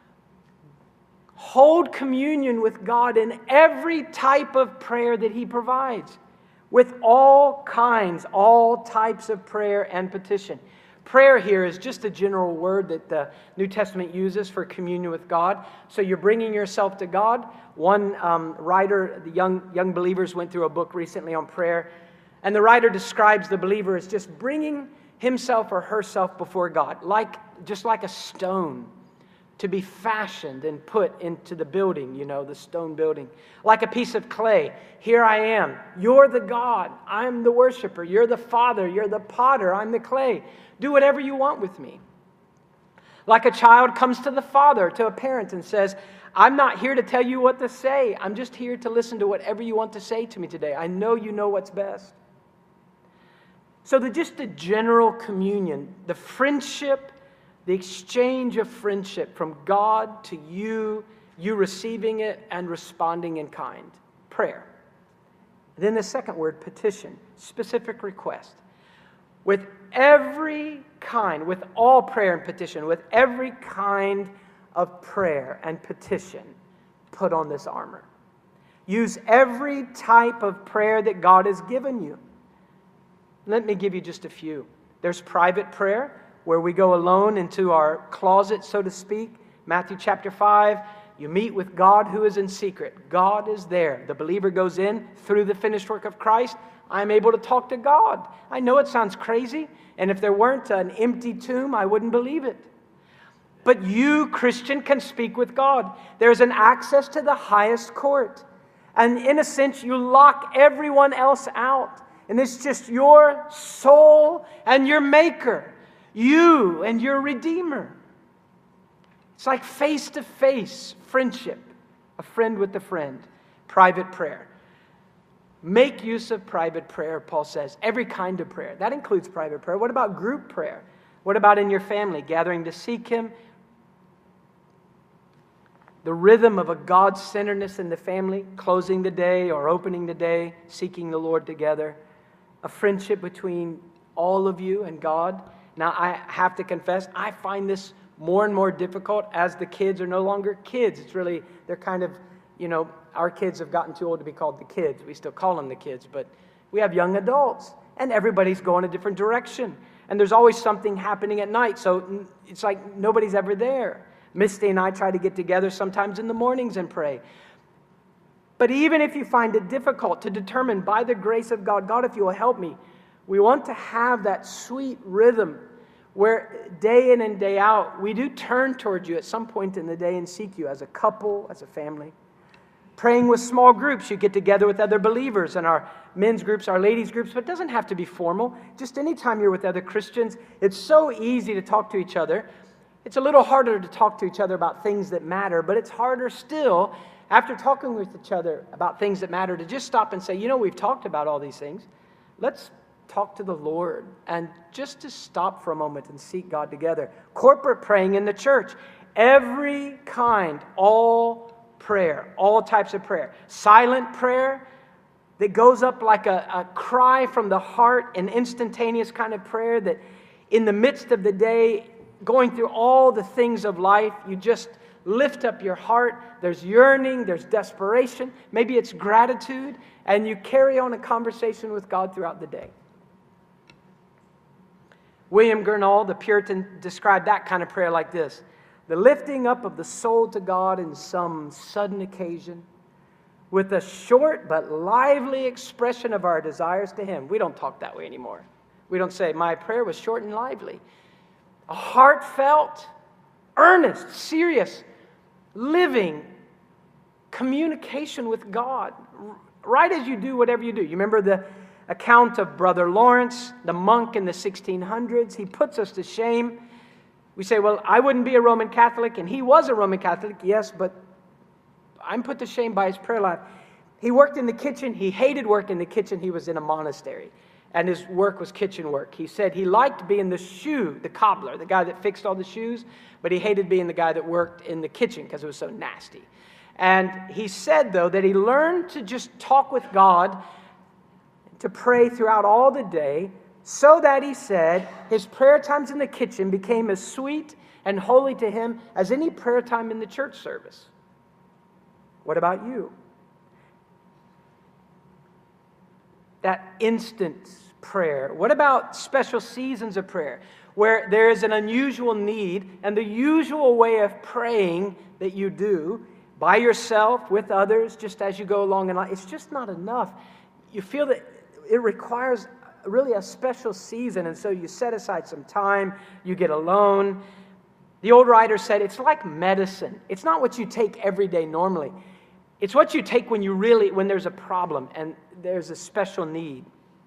hold communion with God in every type of prayer that He provides, with all kinds, all types of prayer and petition. Prayer here is just a general word that the New Testament uses for communion with God. So you're bringing yourself to God. One um, writer, the young, young believers went through a book recently on prayer, and the writer describes the believer as just bringing himself or herself before God, like just like a stone, to be fashioned and put into the building, you know, the stone building. Like a piece of clay. Here I am. You're the God. I'm the worshiper. You're the Father. You're the potter. I'm the clay. Do whatever you want with me. Like a child comes to the father, to a parent, and says, I'm not here to tell you what to say. I'm just here to listen to whatever you want to say to me today. I know you know what's best. So the, just the general communion, the friendship, the exchange of friendship from God to you, you receiving it and responding in kind. Prayer. Then the second word, petition, specific request. With every kind, with all prayer and petition, with every kind of prayer and petition, put on this armor. Use every type of prayer that God has given you. Let me give you just a few. There's private prayer, where we go alone into our closet, so to speak. Matthew chapter five, You meet with God who is in secret. God is there. The believer goes in through the finished work of Christ. I'm able to talk to God. I know it sounds crazy, and if there weren't an empty tomb, I wouldn't believe it. But you, Christian, can speak with God. There's an access to the highest court. And in a sense, you lock everyone else out. And it's just your soul and your Maker, you and your Redeemer. It's like face-to-face friendship, a friend with a friend, private prayer. Make use of private prayer, Paul says, every kind of prayer. That includes private prayer. What about group prayer? What about in your family, gathering to seek Him? The rhythm of a God-centeredness in the family, closing the day or opening the day, seeking the Lord together. A friendship between all of you and God. Now, I have to confess, I find this more and more difficult as the kids are no longer kids. It's really, they're kind of, you know, our kids have gotten too old to be called the kids. We still call them the kids, but we have young adults, and everybody's going a different direction. And there's always something happening at night, so it's like nobody's ever there. Misty and I try to get together sometimes in the mornings and pray. But even if you find it difficult to determine by the grace of God, God, if you will help me, we want to have that sweet rhythm where day in and day out, we do turn towards you at some point in the day and seek you as a couple, as a family. Praying with small groups, you get together with other believers in our men's groups, our ladies' groups, but it doesn't have to be formal. Just anytime you're with other Christians, it's so easy to talk to each other. It's a little harder to talk to each other about things that matter, but it's harder still, after talking with each other about things that matter, to just stop and say, you know, we've talked about all these things. Let's talk to the Lord, and just to stop for a moment and seek God together. Corporate praying in the church. Every kind, all prayer, all types of prayer. Silent prayer that goes up like a, a cry from the heart, an instantaneous kind of prayer that in the midst of the day, going through all the things of life, you just lift up your heart. There's yearning, there's desperation, maybe it's gratitude, and you carry on a conversation with God throughout the day. William Gurnall, the Puritan, described that kind of prayer like this: the lifting up of the soul to God in some sudden occasion, with a short but lively expression of our desires to Him. We don't talk that way anymore. We don't say, my prayer was short and lively. A heartfelt, earnest, serious, living communication with God, right as you do whatever you do. You remember the account of Brother Lawrence, the monk in the sixteen hundreds? He puts us to shame. We say, well, I wouldn't be a Roman Catholic, and he was a Roman Catholic, yes, but I'm put to shame by his prayer life. He worked in the kitchen. He hated work in the kitchen. He was in a monastery, and his work was kitchen work. He said he liked being the shoe, the cobbler, the guy that fixed all the shoes, but he hated being the guy that worked in the kitchen because it was so nasty. And he said, though, that he learned to just talk with God, to pray throughout all the day, so that, he said, his prayer times in the kitchen became as sweet and holy to him as any prayer time in the church service. What about you? That instant prayer. What about special seasons of prayer where there is an unusual need, and the usual way of praying that you do by yourself, with others, just as you go along in life, it's just not enough. You feel that it requires really a special season, and so you set aside some time, you get alone. The old writer said it's like medicine. It's not what you take every day normally. It's what you take when you really, when there's a problem and there's a special need.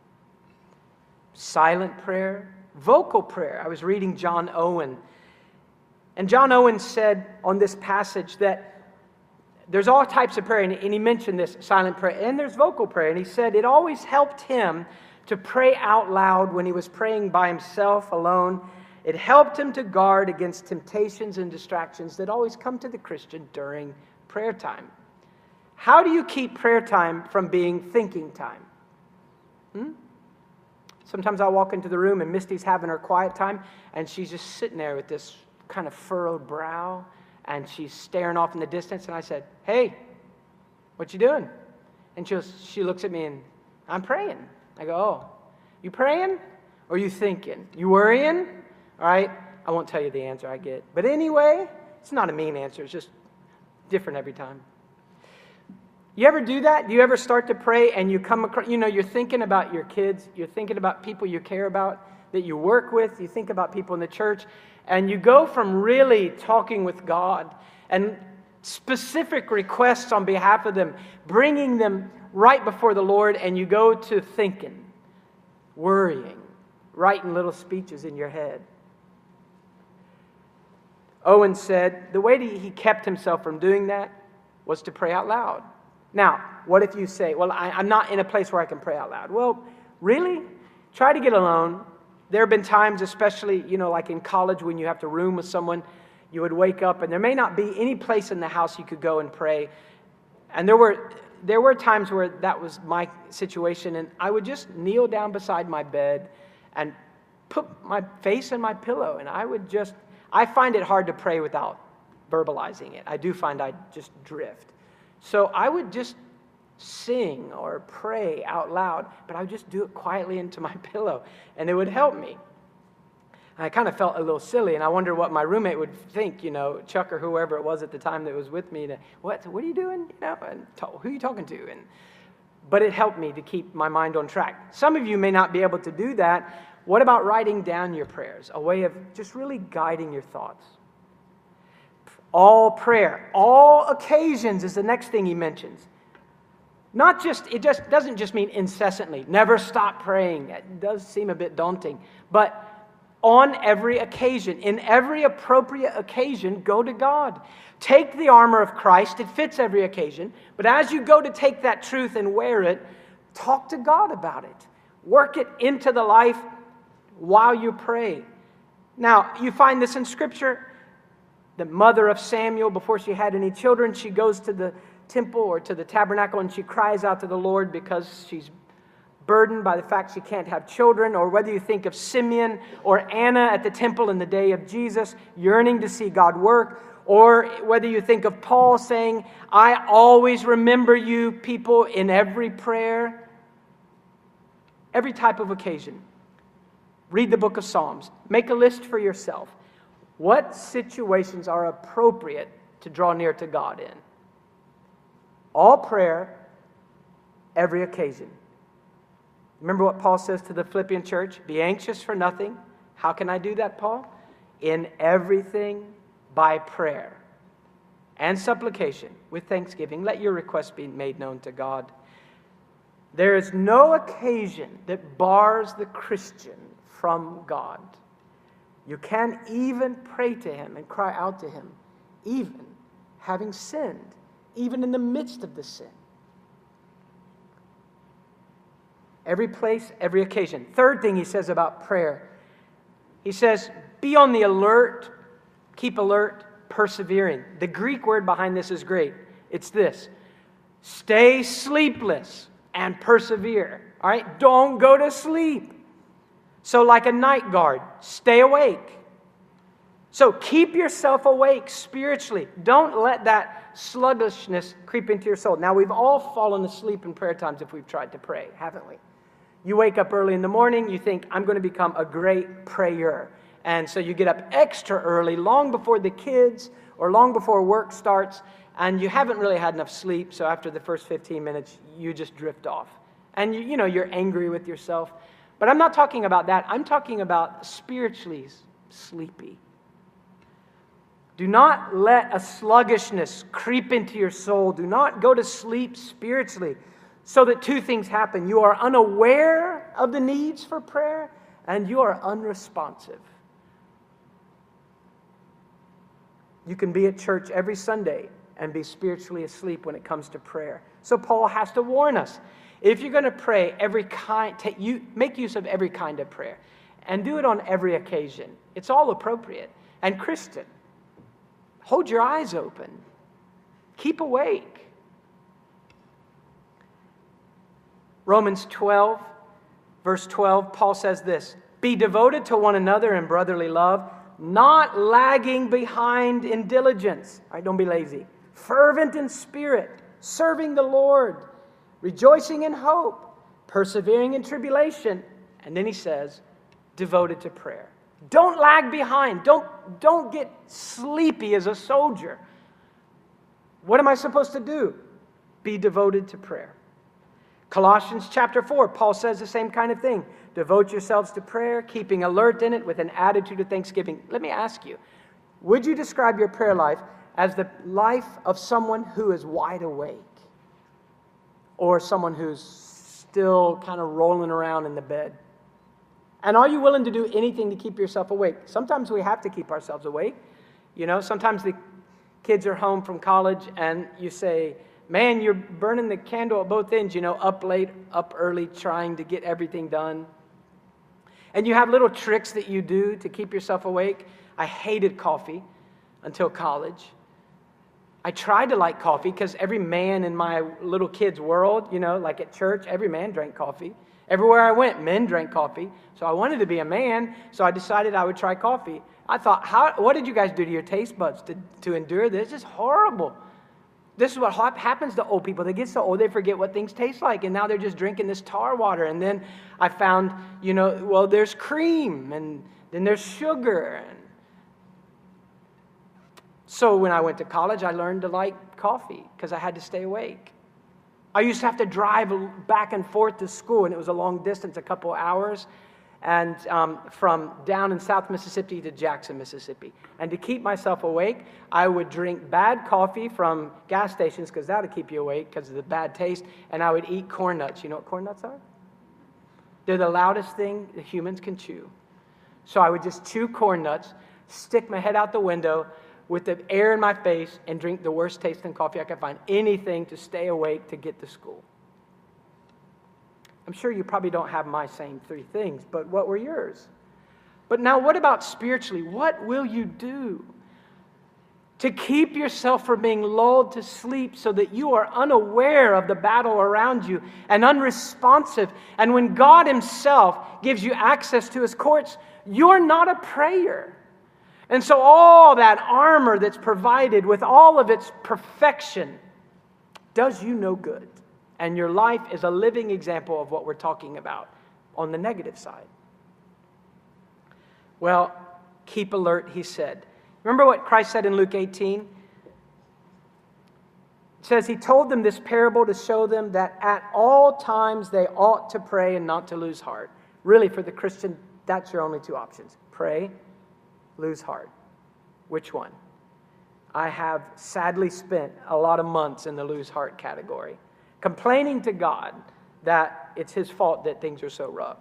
Silent prayer, vocal prayer. I was reading John Owen, and John Owen said on this passage that there's all types of prayer, and he mentioned this silent prayer, and there's vocal prayer, and he said it always helped him to pray out loud when he was praying by himself alone. It helped him to guard against temptations and distractions that always come to the Christian during prayer time. How do you keep prayer time from being thinking time? Hmm? Sometimes I'll walk into the room and Misty's having her quiet time, and she's just sitting there with this kind of furrowed brow, and she's staring off in the distance, and I said, hey, what you doing? And she, was, she looks at me and, I'm praying. I go, oh, you praying or you thinking? You worrying? All right, I won't tell you the answer I get. But anyway, it's not a mean answer. It's just, different every time. You ever do that? Do you ever start to pray and you come across, you know, you're thinking about your kids, you're thinking about people you care about, that you work with, you think about people in the church, and you go from really talking with God and specific requests on behalf of them, bringing them right before the Lord, and you go to thinking, worrying, writing little speeches in your head. Owen said the way he kept himself from doing that was to pray out loud. Now, what if you say, well, I, I'm not in a place where I can pray out loud? Well, really? Try to get alone. There have been times, especially, you know, like in college when you have to room with someone, you would wake up and there may not be any place in the house you could go and pray. And there were there were times where that was my situation, and I would just kneel down beside my bed and put my face in my pillow, and I would just, I find it hard to pray without verbalizing it. I do find I just drift. So I would just sing or pray out loud, but I would just do it quietly into my pillow, and it would help me. And I kind of felt a little silly, and I wondered what my roommate would think, you know, Chuck or whoever it was at the time that was with me. To, what? What are you doing? You know, and to, who are you talking to? And but it helped me to keep my mind on track. Some of you may not be able to do that. What about writing down your prayers? A way of just really guiding your thoughts. All prayer, all occasions is the next thing he mentions. Not just, it just doesn't just mean incessantly. Never stop praying. It does seem a bit daunting. But on every occasion, in every appropriate occasion, go to God. Take the armor of Christ. It fits every occasion. But as you go to take that truth and wear it, talk to God about it. Work it into the life while you pray. Now, you find this in Scripture. The mother of Samuel, before she had any children, she goes to the temple or to the tabernacle and she cries out to the Lord because she's burdened by the fact she can't have children. Or whether you think of Simeon or Anna at the temple in the day of Jesus, yearning to see God work. Or whether you think of Paul saying, I always remember you, people, in every prayer. Every type of occasion. Read the book of Psalms. Make a list for yourself. What situations are appropriate to draw near to God in? All prayer, every occasion. Remember what Paul says to the Philippian church? Be anxious for nothing. How can I do that, Paul? In everything by prayer and supplication with thanksgiving. Let your requests be made known to God. There is no occasion that bars the Christian from God. You can even pray to Him and cry out to Him, even having sinned, even in the midst of the sin. Every place, every occasion. Third thing he says about prayer, he says, be on the alert, keep alert, persevering. The Greek word behind this is great. It's this: stay sleepless and persevere. All right? Don't go to sleep. So like a night guard, stay awake. So keep yourself awake spiritually. Don't let that sluggishness creep into your soul. Now, we've all fallen asleep in prayer times if we've tried to pray, haven't we? You wake up early in the morning, you think, I'm going to become a great prayer. And so you get up extra early, long before the kids or long before work starts, and you haven't really had enough sleep, so after the first fifteen minutes, you just drift off. And you, you know, you're angry with yourself. But I'm not talking about that. I'm talking about spiritually sleepy. Do not let a sluggishness creep into your soul. Do not go to sleep spiritually, so that two things happen. You are unaware of the needs for prayer, and you are unresponsive. You can be at church every Sunday and be spiritually asleep when it comes to prayer. So Paul has to warn us. If you're going to pray, every kind, take, you, make use of every kind of prayer. And do it on every occasion. It's all appropriate. And Christian, hold your eyes open. Keep awake. Romans twelve, verse twelve, Paul says this: be devoted to one another in brotherly love, not lagging behind in diligence. All right, don't be lazy. Fervent in spirit, serving the Lord, rejoicing in hope, persevering in tribulation. And then he says, devoted to prayer. Don't lag behind. Don't, don't get sleepy as a soldier. What am I supposed to do? Be devoted to prayer. Colossians chapter four, Paul says the same kind of thing. Devote yourselves to prayer, keeping alert in it with an attitude of thanksgiving. Let me ask you, would you describe your prayer life as the life of someone who is wide awake? Or someone who's still kind of rolling around in the bed? And are you willing to do anything to keep yourself awake? Sometimes we have to keep ourselves awake. You know, sometimes the kids are home from college and you say, man, you're burning the candle at both ends, you know, up late, up early, trying to get everything done. And you have little tricks that you do to keep yourself awake. I hated coffee until college. I tried to like coffee because every man in my little kid's world, you know, like at church, every man drank coffee. Everywhere I went, men drank coffee. So I wanted to be a man, so I decided I would try coffee. I thought, how? What did you guys do to your taste buds to, to endure this? This is horrible. This is what happens to old people. They get so old, they forget what things taste like, and now they're just drinking this tar water. And then I found, you know, well, there's cream, and then there's sugar. And so when I went to college, I learned to like coffee because I had to stay awake. I used to have to drive back and forth to school, and it was a long distance, a couple of hours, and um, from down in South Mississippi to Jackson, Mississippi. And to keep myself awake, I would drink bad coffee from gas stations because that would keep you awake because of the bad taste, and I would eat corn nuts. You know what corn nuts are? They're the loudest thing that humans can chew. So I would just chew corn nuts, stick my head out the window with the air in my face, and drink the worst tasting coffee I could find. Anything to stay awake to get to school. I'm sure you probably don't have my same three things, but what were yours? But now what about spiritually? What will you do to keep yourself from being lulled to sleep so that you are unaware of the battle around you and unresponsive? And when God Himself gives you access to His courts, you're not a prayer. And so all that armor that's provided with all of its perfection does you no good. And your life is a living example of what we're talking about on the negative side. Well, keep alert, He said. Remember what Christ said in Luke eighteen? It says He told them this parable to show them that at all times they ought to pray and not to lose heart. Really, for the Christian, that's your only two options. Pray, lose heart. Which one? I have sadly spent a lot of months in the lose heart category, complaining to God that it's His fault that things are so rough.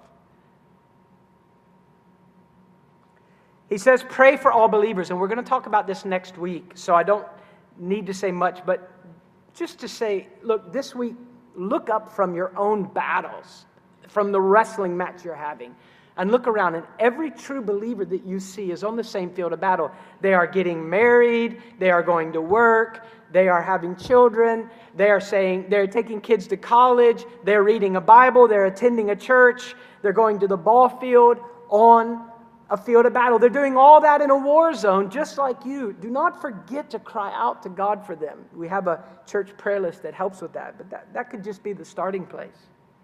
He says, pray for all believers, and we're going to talk about this next week, so I don't need to say much, but just to say, look, this week, look up from your own battles, from the wrestling match you're having. And look around, and every true believer that you see is on the same field of battle. They are getting married, they are going to work, they are having children, they are saying they're taking kids to college, they're reading a Bible, they're attending a church, they're going to the ball field on a field of battle. They're doing all that in a war zone, just like you. Do not forget to cry out to God for them. We have a church prayer list that helps with that, but that, that could just be the starting place.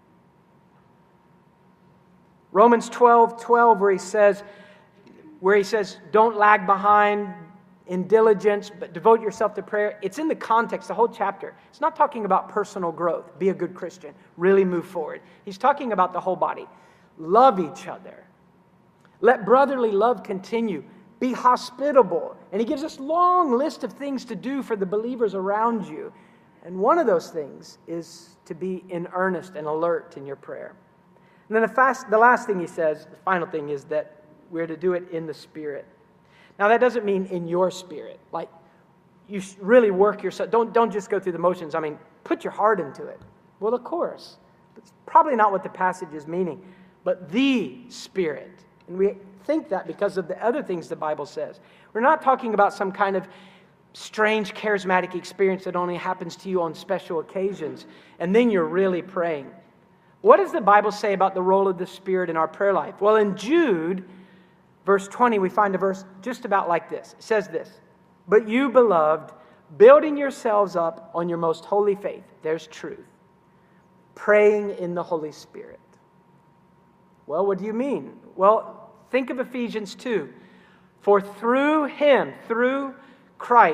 Romans twelve twelve, where he says, where he says, don't lag behind in diligence, but devote yourself to prayer. It's in the context, the whole chapter. It's not talking about personal growth. Be a good Christian. Really move forward. He's talking about the whole body. Love each other. Let brotherly love continue. Be hospitable. And he gives us a long list of things to do for the believers around you. And one of those things is to be in earnest and alert in your prayer. And then the, fast, the last thing he says, the final thing, is that we're to do it in the Spirit. Now, that doesn't mean in your spirit. Like, you really work yourself. Don't, don't just go through the motions. I mean, put your heart into it. Well, of course. That's probably not what the passage is meaning. But the Spirit. And we think that because of the other things the Bible says. We're not talking about some kind of strange charismatic experience that only happens to you on special occasions. And then you're really praying. What does the Bible say about the role of the Spirit in our prayer life? Well, in Jude, verse twenty, we find a verse just about like this. It says this, but you, beloved, building yourselves up on your most holy faith, there's truth, praying in the Holy Spirit. Well, what do you mean? Well, think of Ephesians two. For through Him, through Christ,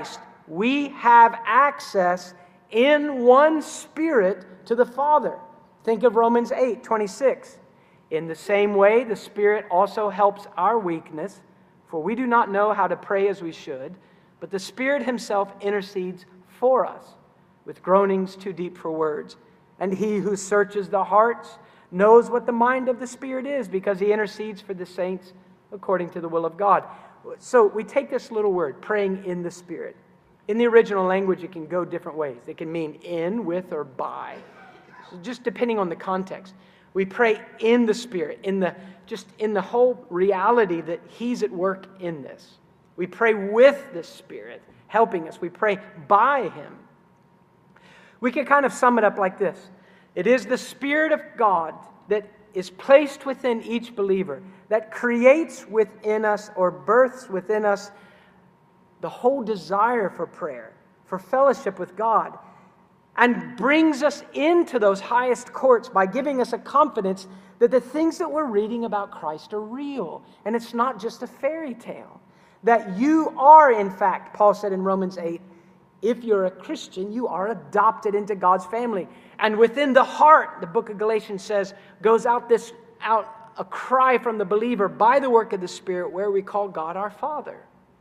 we have access in one Spirit to the Father. Think of Romans eight twenty-six. In the same way, the Spirit also helps our weakness, for we do not know how to pray as we should, but the Spirit himself intercedes for us with groanings too deep for words. And he who searches the hearts knows what the mind of the Spirit is, because he intercedes for the saints according to the will of God. So we take this little word, praying in the Spirit. In the original language, it can go different ways. It can mean in, with, or by, just depending on the context. We pray in the Spirit, in the just in the whole reality that he's at work in this. We pray with the Spirit helping us. We pray by him. We can kind of sum it up like this. It is the Spirit of God that is placed within each believer, that creates within us or births within us the whole desire for prayer, for fellowship with God, and brings us into those highest courts by giving us a confidence that the things that we're reading about Christ are real, and it's not just a fairy tale. That you are, in fact, Paul said in Romans eight, if you're a Christian, you are adopted into God's family. And within the heart, the book of Galatians says, goes out this out a cry from the believer by the work of the Spirit, where we call God our Father.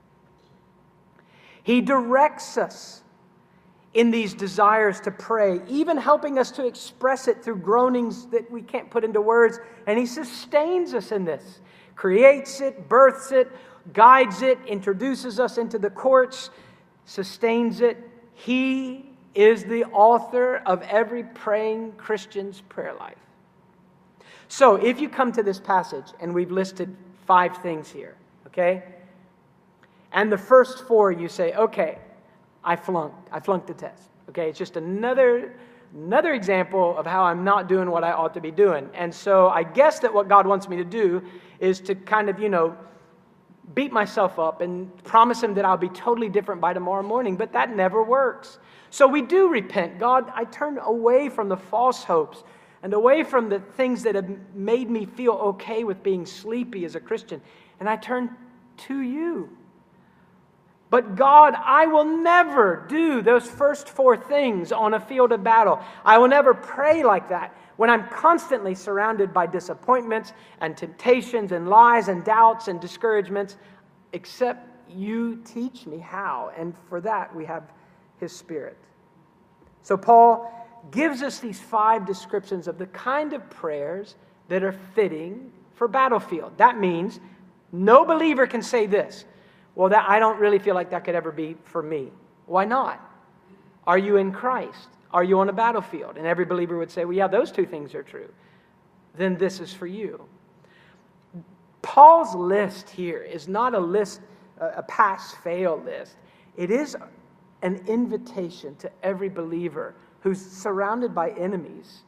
He directs us in these desires to pray, even helping us to express it through groanings that we can't put into words. And he sustains us in this, creates it, births it, guides it, introduces us into the courts, sustains it. He is the author of every praying Christian's prayer life. So if you come to this passage, and we've listed five things here, okay? And the first four you say, okay, I flunked. I flunked the test. Okay, it's just another, another example of how I'm not doing what I ought to be doing. And so I guess that what God wants me to do is to kind of, you know, beat myself up and promise him that I'll be totally different by tomorrow morning, but that never works. So we do repent. God, I turn away from the false hopes and away from the things that have made me feel okay with being sleepy as a Christian, and I turn to you. But God, I will never do those first four things on a field of battle. I will never pray like that when I'm constantly surrounded by disappointments and temptations and lies and doubts and discouragements, except you teach me how. And for that, we have his Spirit. So Paul gives us these five descriptions of the kind of prayers that are fitting for battlefield. That means no believer can say this, well, that I don't really feel like that could ever be for me. Why not? Are you in Christ? Are you on a battlefield? And every believer would say, well, yeah, those two things are true. Then this is for you. Paul's list here is not a list, a pass-fail list. It is an invitation to every believer who's surrounded by enemies.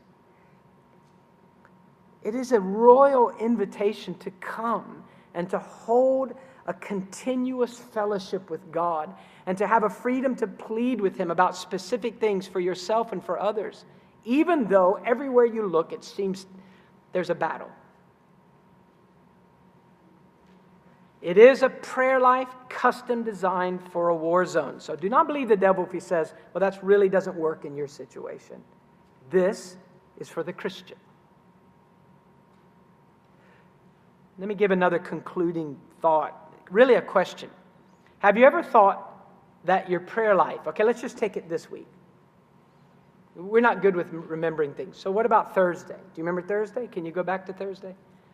It is a royal invitation to come and to hold a continuous fellowship with God, and to have a freedom to plead with him about specific things for yourself and for others, even though everywhere you look it seems there's a battle. It is a prayer life custom designed for a war zone. So do not believe the devil if he says, well, that really doesn't work in your situation. This is for the Christian. Let me give another concluding thought. Really a question. Have you ever thought that your prayer life, okay, let's just take it this week. We're not good with remembering things. So what about Thursday? Do you remember Thursday? Can you go back to Thursday?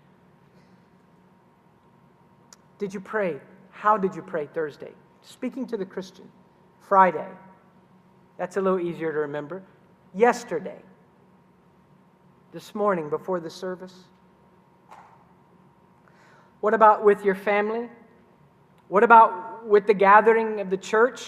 Did you pray? How did you pray Thursday? Speaking to the Christian. Friday. That's a little easier to remember. Yesterday. This morning before the service. What about with your family? What about with the gathering of the church?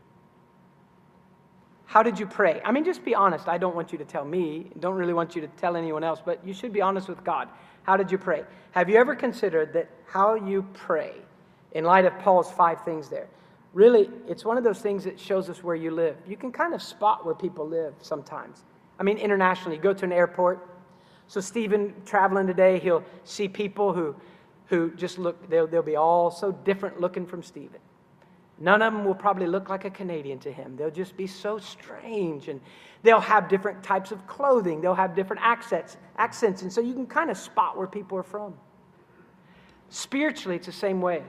How did you pray? I mean, just be honest. I don't want you to tell me. Don't really want you to tell anyone else, but you should be honest with God. How did you pray? Have you ever considered that how you pray, in light of Paul's five things there, really, it's one of those things that shows us where you live. You can kind of spot where people live sometimes. I mean, internationally, you go to an airport. So Stephen, traveling today, he'll see people who... who just look, they'll, they'll be all so different looking from Stephen. None of them will probably look like a Canadian to him. They'll just be so strange, and they'll have different types of clothing. They'll have different accents, accents, and so you can kind of spot where people are from. Spiritually, it's the same way.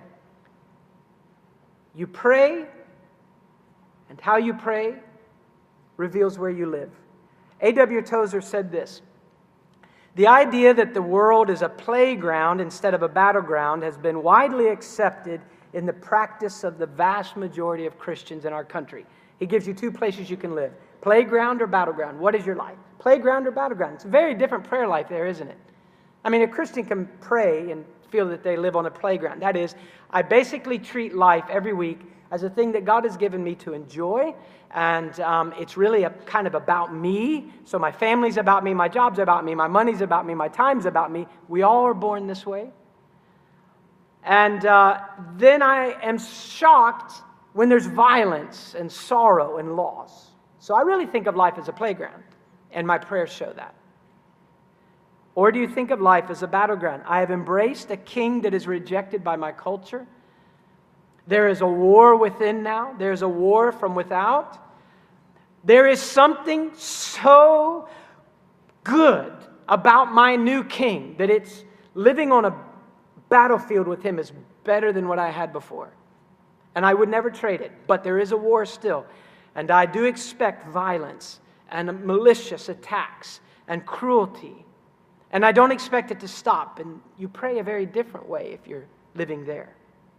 You pray, and how you pray reveals where you live. A W Tozer said this: the idea that the world is a playground instead of a battleground has been widely accepted in the practice of the vast majority of Christians in our country. He gives you two places you can live: playground or battleground. What is your life? Playground or battleground? It's a very different prayer life there, isn't it? I mean, a Christian can pray and feel that they live on a playground. That is, I basically treat life every week as a thing that God has given me to enjoy, and um, it's really a kind of about me. So my family's about me, my job's about me, my money's about me, my time's about me. We all are born this way. And uh, then I am shocked when there's violence and sorrow and loss. So I really think of life as a playground, and my prayers show that. Or do you think of life as a battleground? I have embraced a king that is rejected by my culture. There is a war within now. There is a war from without. There is something so good about my new king that it's living on a battlefield with him is better than what I had before. And I would never trade it. But there is a war still. And I do expect violence and malicious attacks and cruelty. And I don't expect it to stop. And you pray a very different way if you're living there.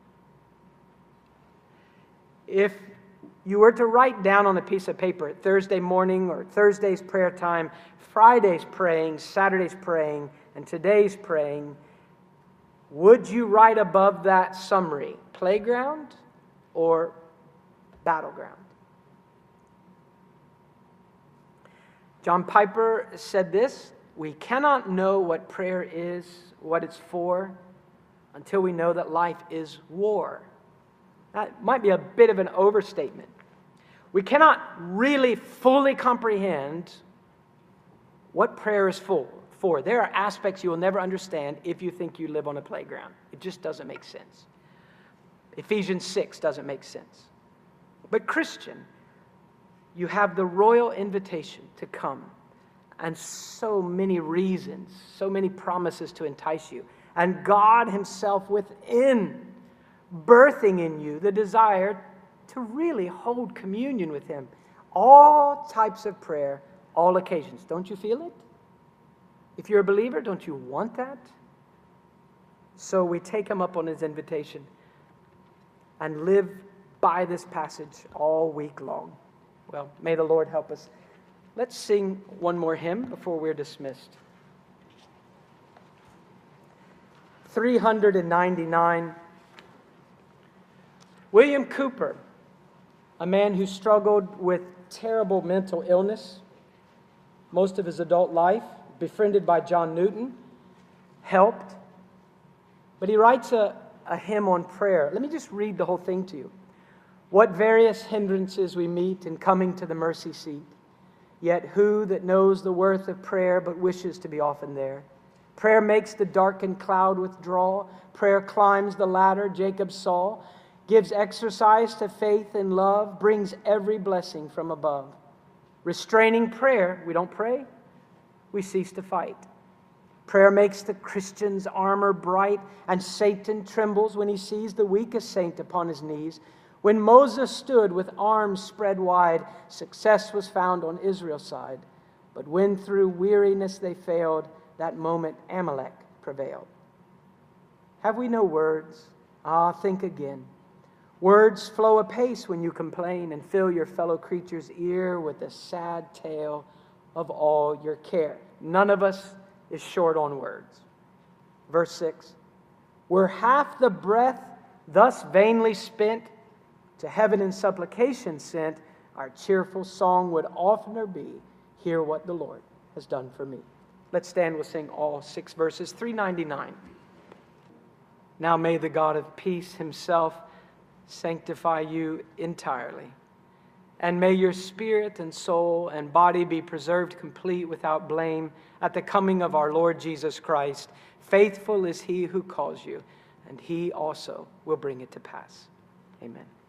If you were to write down on a piece of paper Thursday morning or Thursday's prayer time, Friday's praying, Saturday's praying, and today's praying, would you write above that summary, playground or battleground? John Piper said this: we cannot know what prayer is, what it's for, until we know that life is war. That might be a bit of an overstatement. We cannot really fully comprehend what prayer is for. For. There are aspects you will never understand if you think you live on a playground. It just doesn't make sense. Ephesians six doesn't make sense. But Christian, you have the royal invitation to come, and so many reasons, so many promises to entice you, and God himself within, birthing in you the desire to really hold communion with him. All types of prayer, all occasions. Don't you feel it? If you're a believer, don't you want that? So we take him up on his invitation and live by this passage all week long. Well, may the Lord help us. Let's sing one more hymn before we're dismissed. three ninety-nine. William Cooper, a man who struggled with terrible mental illness most of his adult life, befriended by John Newton, helped. But he writes a, a hymn on prayer. Let me just read the whole thing to you. What various hindrances we meet in coming to the mercy seat. Yet who that knows the worth of prayer but wishes to be often there? Prayer makes the darkened cloud withdraw. Prayer climbs the ladder Jacob saw, gives exercise to faith and love, brings every blessing from above. Restraining prayer, we don't pray, we cease to fight. Prayer makes the Christian's armor bright, and Satan trembles when he sees the weakest saint upon his knees. When Moses stood with arms spread wide, success was found on Israel's side. But when through weariness they failed, that moment Amalek prevailed. Have we no words? Ah, think again. Words flow apace when you complain and fill your fellow creature's ear with the sad tale of all your care. None of us is short on words. Verse six. Were half the breath thus vainly spent, to heaven in supplication sent, our cheerful song would oftener be, hear what the Lord has done for me. Let's stand, we'll sing all six verses. three ninety-nine. Now may the God of peace himself sanctify you entirely. And may your spirit and soul and body be preserved complete without blame at the coming of our Lord Jesus Christ. Faithful is he who calls you, and he also will bring it to pass. Amen.